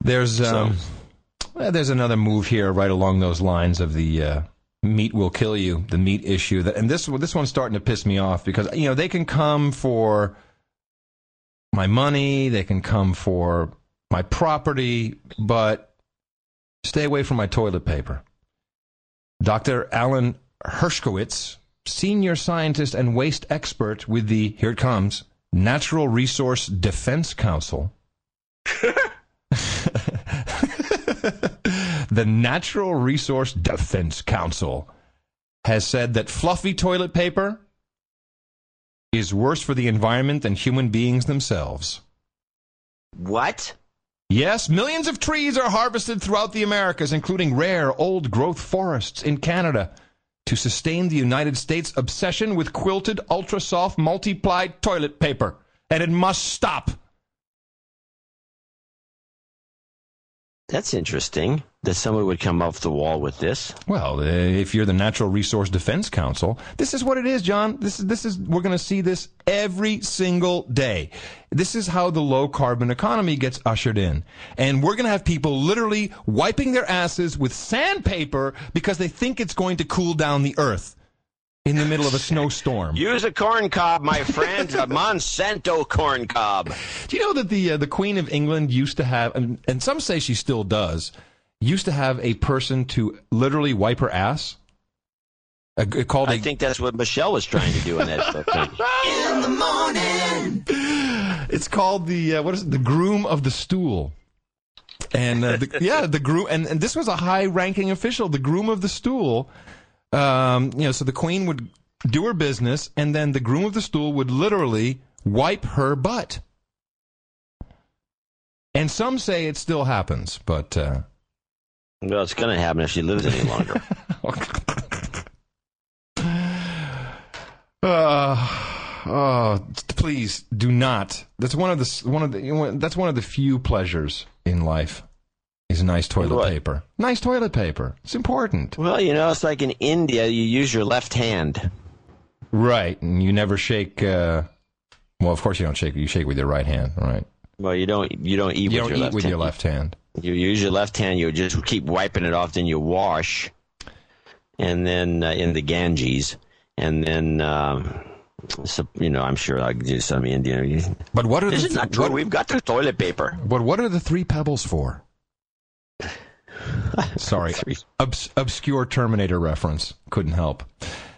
There's another move here right along those lines of the meat will kill you, the meat issue. And this one's starting to piss me off because, they can come for my money, they can come for my property, but stay away from my toilet paper. Dr. Alan Hershkowitz, senior scientist and waste expert with the, here it comes, Natural Resource Defense Council. The Natural Resource Defense Council has said that fluffy toilet paper is worse for the environment than human beings themselves. What? Yes, millions of trees are harvested throughout the Americas, including rare, old-growth forests in Canada, to sustain the United States' obsession with quilted, ultra-soft, multi-plied toilet paper. And it must stop. That's interesting that someone would come off the wall with this. Well, if you're the Natural Resource Defense Council, this is what it is, John. This is we're going to see this every single day. This is how the low-carbon economy gets ushered in. And we're going to have people literally wiping their asses with sandpaper because they think it's going to cool down the earth in the middle of a snowstorm. Use a corn cob, my friend, a Monsanto corn cob. Do you know that the Queen of England used to have, and some say she still does, used to have a person to literally wipe her ass? I think that's what Michelle was trying to do in that thing. In the morning. It's called the groom of the stool. And the groom, and this was a high-ranking official, the groom of the stool. So the Queen would do her business, and then the groom of the stool would literally wipe her butt. And some say it still happens, but... Well, it's going to happen if she lives any longer. Please do not. That's one of the few pleasures in life. Is nice toilet paper. Nice toilet paper. It's important. Well, it's like in India, you use your left hand. Right, and you never shake. Well, of course you don't shake. You shake with your right hand, right? Well, you don't eat with your left hand. You use your left hand. You just keep wiping it off. Then you wash, and then in the Ganges, and then I'm sure I'll do some Indian. But what are this is not true. We've got the toilet paper. But what are the three pebbles for? Sorry, obscure Terminator reference. Couldn't help.